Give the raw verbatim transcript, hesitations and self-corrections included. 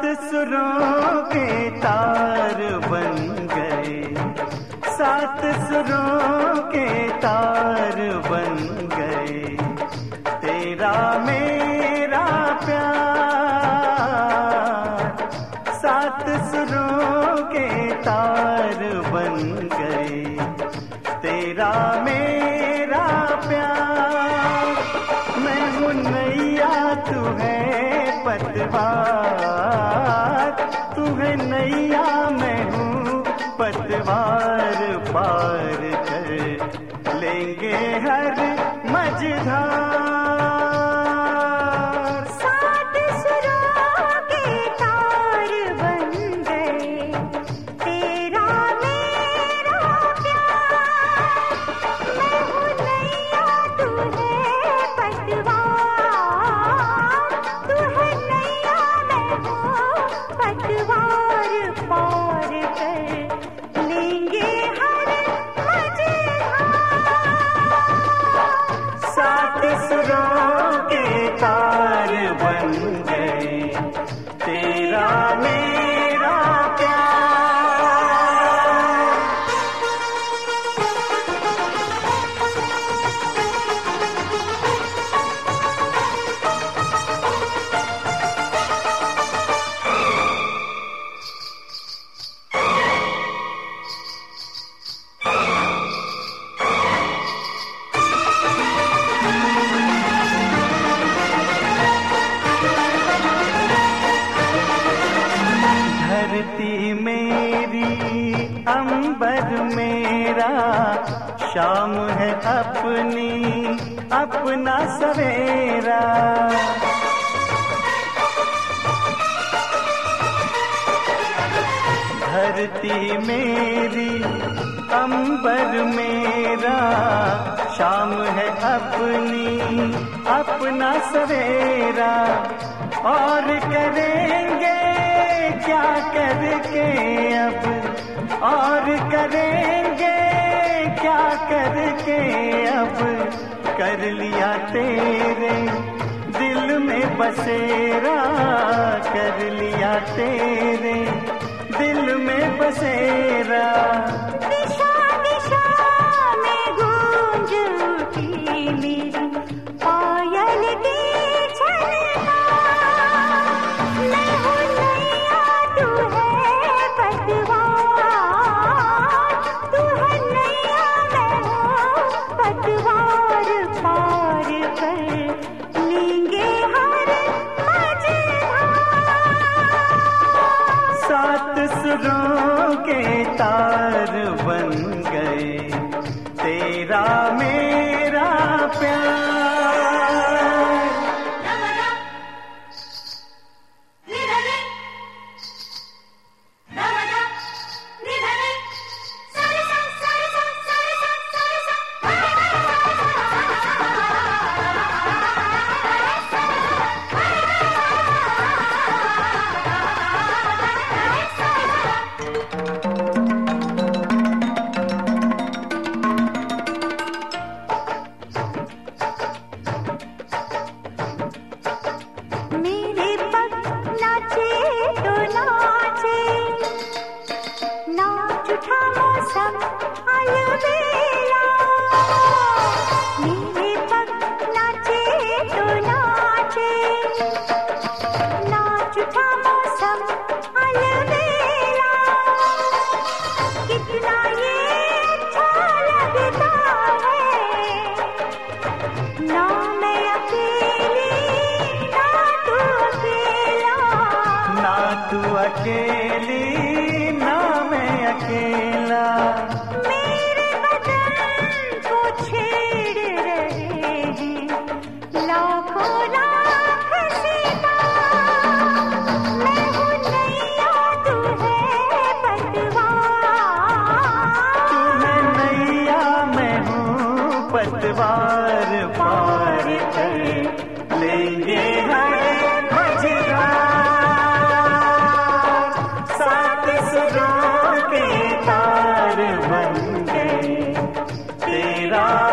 सुरों के तार बन गए, सात सुरों के तार बन गए, तेरा मेरा प्यार। सात सुरों के तार बन गए, तेरा मेरा प्यार। मैं हूँ नैया तू है पतवार, तू है नैया मैं हूँ पतवार। पार कर लेंगे हर मझधार। सात सुरों के तार बन गए, तेरा मेरा प्यार। मैं हूँ नैया तू है पतवार, तू है नैया मैं हूँ पतवार। पार कर लेंगे हर मझधार। सात सुरों के तार बन गए, तेरा मेरा प्यार। धरती मेरी अंबर मेरा, शाम है अपनी अपना सवेरा। धरती मेरी अंबर मेरा, शाम है अपनी अपना सवेरा। और करेंगे क्या करके अब, और करेंगे क्या करके अब। कर लिया तेरे दिल में बसेरा, कर लिया तेरे दिल में बसेरा। दिशा दिशा में गूंज उठी मेरी पायल की छनकार। मैं हूँ नैया तू है पतवार, तू है नैया मैं हूँ पतवार। पार कर लेंगे हर मझधार। सात सुरों के तार बन गए, तेरा मेरा प्यार। मेरे पग नाचे तो नाचे, नाच उठा मौसम अलबेला। मेरे पग नाचे तो नाचे, नाच उठा मौसम अलबेला। कितना ये अच्छा लगता है, ना मैं अकेली ना तू अकेला। ना तू अकेली ना मैं अकेला। मेरे बदन को छेड़ रहे हैं लाखों लाख सितार। मैं हूँ नैया तू है पतवार, तू है नैया मैं हूँ पतवार। पार कर लेंगे हर मझधार। सात सुरों के तार बन गए, तेरा